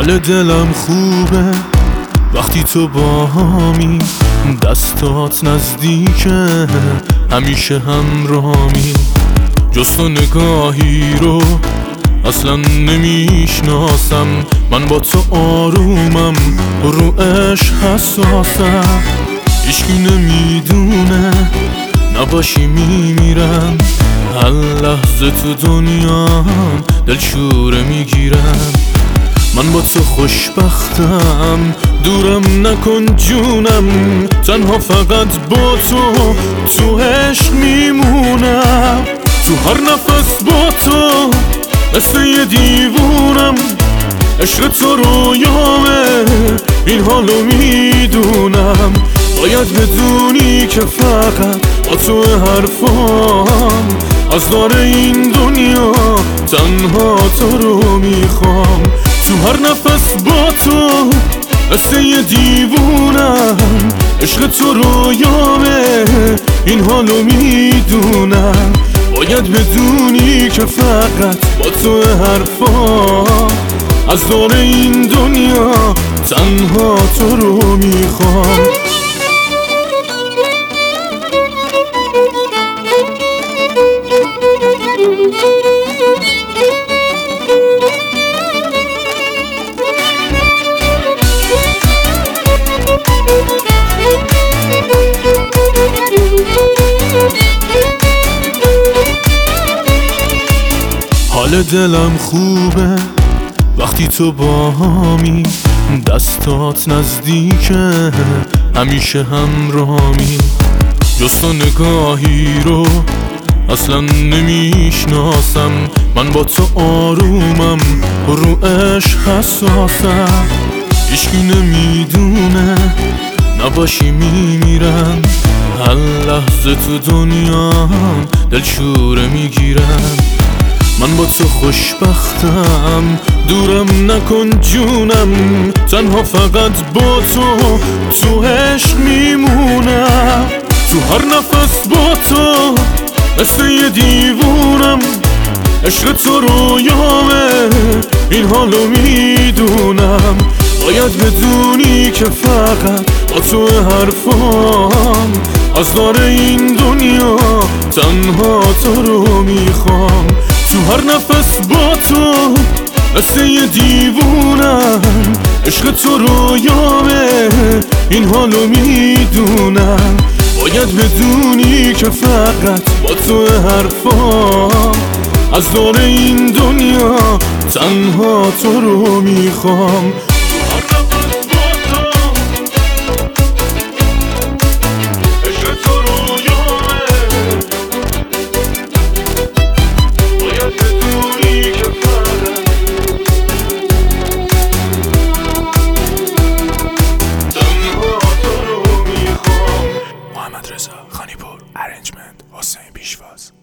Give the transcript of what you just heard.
حال دلم خوبه وقتی تو باهامی، دستات نزدیکه همیشه همراهمی. جز تو نگاهی رو اصلا نمیشناسم، من با تو آرومم رو عشق حساسم. هیچکی نمیدونه نباشی میمیرم، هر لحظه تو دنیا دلشوره میگیرم. من با تو خوشبختم، دورم نکن جونم، تنها فقط با تو عشق میمونم. تو هر نفس با تو مثل یه دیوونم، عشق تو رویامه این حالو میدونم. باید بدونی که فقط با تو حرفام از دار این دنیا تنها تو رو میخوام. تو هر نفس با تو مثل یه دیوونم، عشق تو رویامه این حالو میدونم. باید بدونی که فقط با تو حرفام از دار این دنیا تنها تو رو میخوام. حال دلم خوبه وقتی تو باهامی، دستات نزدیکه همیشه همراهمی. جز تو نگاهی رو اصلا نمیشناسم، من با تو آرومم رو عشق حساسم. هیچکی نمیدونه نباشی میمیرم، هر لحظه تو دنیا دلشوره میگیرم. من با تو خوشبختم، دورم نکن جونم، تنها فقط با تو عشق میمونم. تو هر نفس با تو مثل یه دیوونم، عشق تو رویامه این حالو میدونم. باید بدونی که فقط با تو حرفام از دار این دنیا تنها تو رو میخوام. تو هر نفس با تو مثل یه دیوونم، عشق تو رویامه این حالو میدونم. باید بدونی که فقط با تو حرفام از دار این دنیا تنها تو رو میخوام. محمد رضا خانیپور، ارنجمنت حسین پیشواز.